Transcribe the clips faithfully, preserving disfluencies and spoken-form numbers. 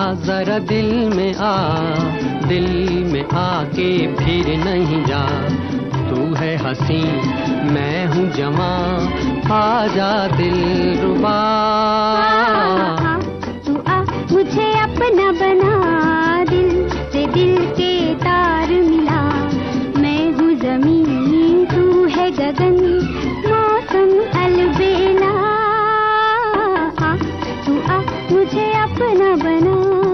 जरा दिल में आ, दिल में आके फिर नहीं जा। तू है हंसी मैं हूँ जवां, आजा दिलरुबा। तू आ मुझे अपना बना, दिल से दिल के तार मिला। मैं हूँ ज़मीन तू है गगन, मौसम अलबेला। आ तू आ मुझे अपना बना।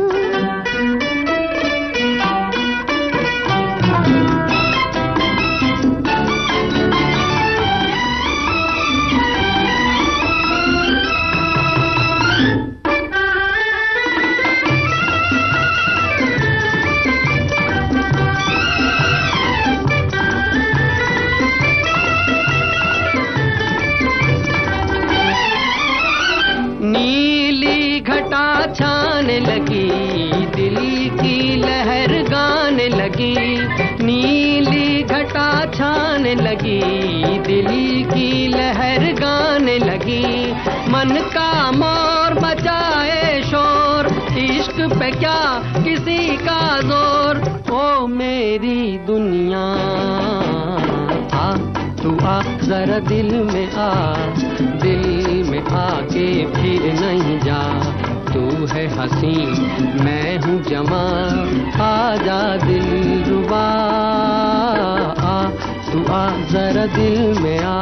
नीली घटा छाने लगी, दिल की लहर गाने लगी। नीली घटा छाने लगी, दिल की लहर गाने लगी। मन का मोर बचाए शोर, इश्क पे क्या किसी का जोर। ओ मेरी दुनिया आ, तू आ जरा दिल में आ, दिल में आके फिर नहीं जा। तू है हंसी मैं हूँ जवां, आजा दिलरुबा। आ तू आ जरा दिल में आ।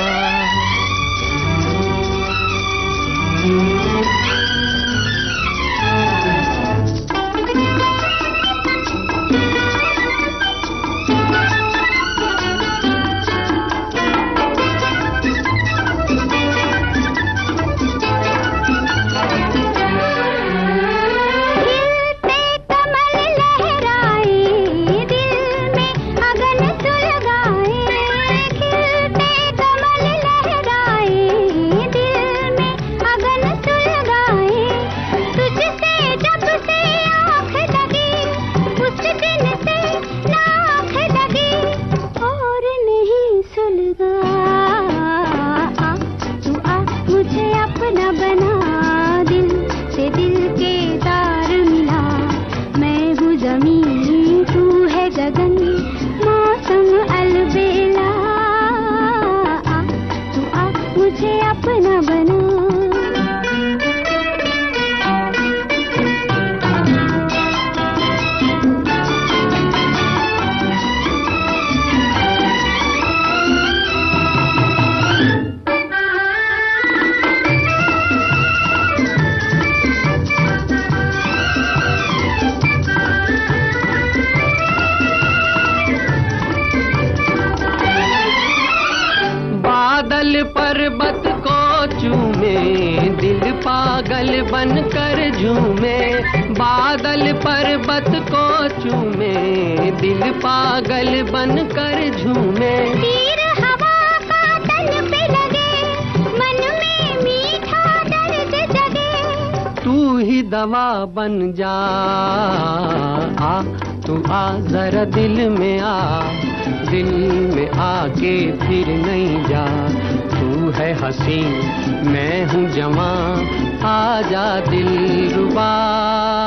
बादल पर्वत को चूमे, दिल पागल बन कर झूमे। बादल पर्वत को चूमे, दिल पागल बन कर झूमे। तीर हवा का तन पे लगे, मन में मीठा दर्द जगे। तू ही दवा बन जा, आ तू आ जरा दिल में आ, दिल में आके फिर नहीं जा। तू है हंसी मैं हूँ जवां, आजा दिलरुबा।